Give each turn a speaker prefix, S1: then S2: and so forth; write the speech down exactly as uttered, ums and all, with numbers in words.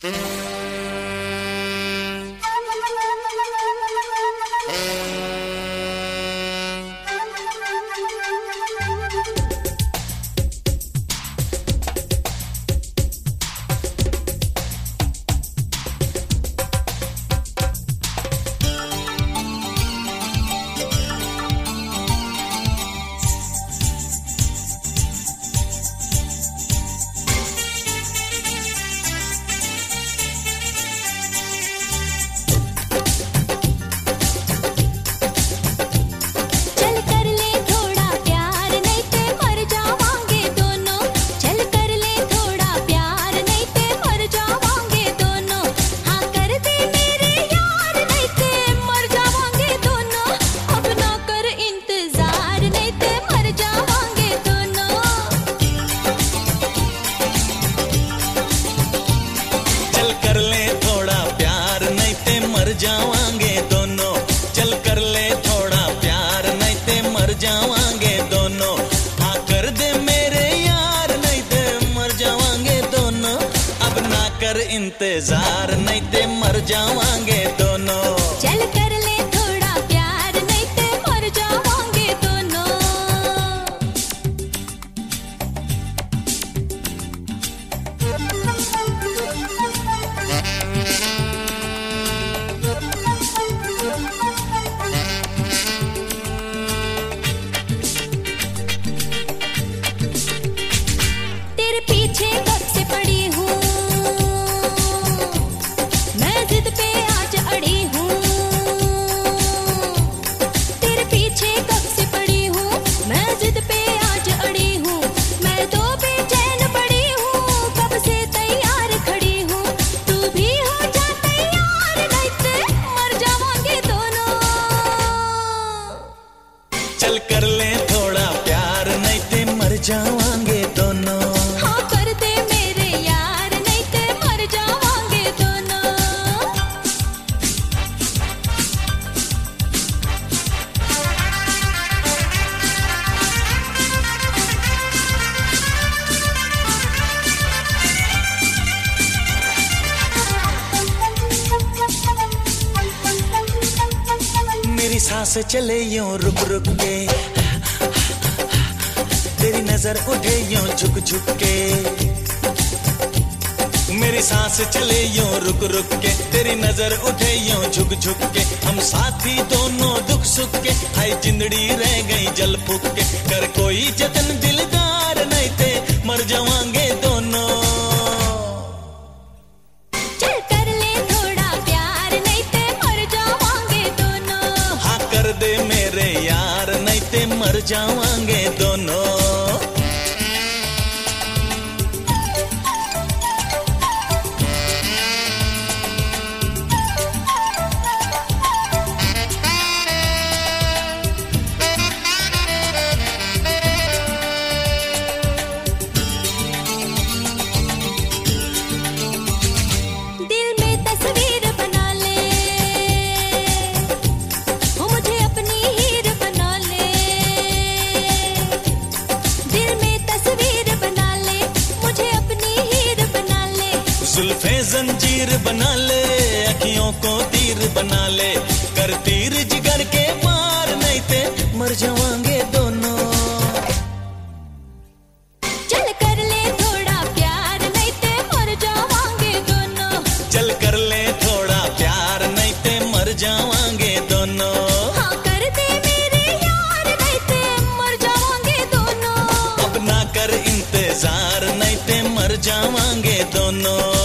S1: जावांगे दोनों, चल कर ले थोड़ा प्यार नहीं ते मर जावांगे दोनों। हाँ कर दे मेरे यार नहीं ते मर जावांगे दोनों। अब ना कर इंतजार नहीं ते मर जावांगे दोनों।
S2: चल कर ले थोड़ा प्यार नहीं ते मर जावांगे दोनों। तेरे पीछे कब से पड़ी हूँ, मैं जिद पे आज अड़ी हूँ। तेरे पीछे कब से पड़ी हूँ, मैं जिद पे आज अड़ी हूँ। मैं तो बेचैन पड़ी हूँ, कब से तैयार खड़ी हूँ। तू भी हो जा तैयार नहीं ते मर जावांगे दोनों।
S1: चल कर ले थोड़ा प्यार नहीं ते मर जावांगे दोनों।
S2: हाँ कर दे मेरे यार नहीं ते मर जावांगे दोनों।
S1: मेरी सांस चले यूं रुक रुक के, तेरी नजर उठे यूं झुक झुक के। मेरी सांस चले यूं रुक रुक के, तेरी नजर उठे यूं झुक झुक के। हम साथी दोनों दुख सुख के, हाय जिंदड़ी रह गई जल फूक के। कर कोई जतन दिलदार नहीं ते मर जावांगे दोनों।
S2: चल कर ले थोड़ा प्यार नहीं ते मर जावांगे दोनों।
S1: हाँ कर दे मेरे यार नहीं ते मर जावांगे दोनों।
S2: दिल में तस्वीर बना ले, हो मुझे अपनी हीर बना ले। दिल में तस्वीर बना ले, मुझे अपनी हीर बना ले।
S1: जुल्फे जंजीर बना ले, अखियों को तीर बना ले। कर तीर जिगर के मार नहीं ते मर जावांगे दोनों।
S2: चल कर ले थोड़ा प्यार नहीं ते मर जावांगे दोनों।
S1: चल कर ले थोड़ा प्यार नहीं ते मर जावांगे दोनों।
S2: हाँ कर दे मेरे यार नहीं ते मर जावांगे दोनों।
S1: अब ना कर इंतजार नहीं ते मर जावांगे दोनों।